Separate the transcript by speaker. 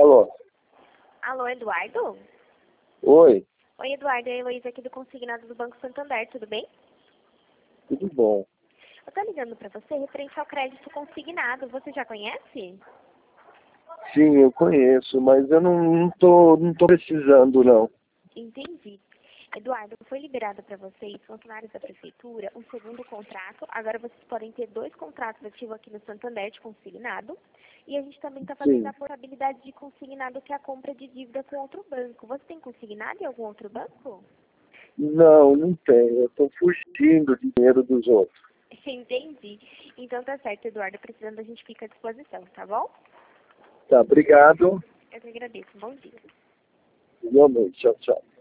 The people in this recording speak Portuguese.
Speaker 1: Alô?
Speaker 2: Alô, Eduardo?
Speaker 1: Oi,
Speaker 2: Oi, Eduardo, é a Heloísa aqui do Consignado do Banco Santander, tudo bem?
Speaker 1: tudo bom?
Speaker 2: Eu tô ligando pra você referente ao crédito consignado, você já conhece?
Speaker 1: Sim, eu conheço, mas eu não tô precisando, não.
Speaker 2: Entendi. Eduardo, foi liberado para vocês, funcionários da prefeitura, um segundo contrato. Agora vocês podem ter 2 contratos ativos aqui no Santander de consignado. E a gente também está fazendo a
Speaker 1: Sim.
Speaker 2: portabilidade de consignado, que é a compra de dívida com outro banco. Você tem consignado em algum outro banco?
Speaker 1: Não tenho. Eu tô fugindo de dinheiro dos outros.
Speaker 2: Entendi. Então tá certo, Eduardo. Precisando, a gente fica à disposição, tá bom?
Speaker 1: Tá, obrigado.
Speaker 2: Eu que agradeço. Bom dia.
Speaker 1: Igualmente. Tchau, tchau.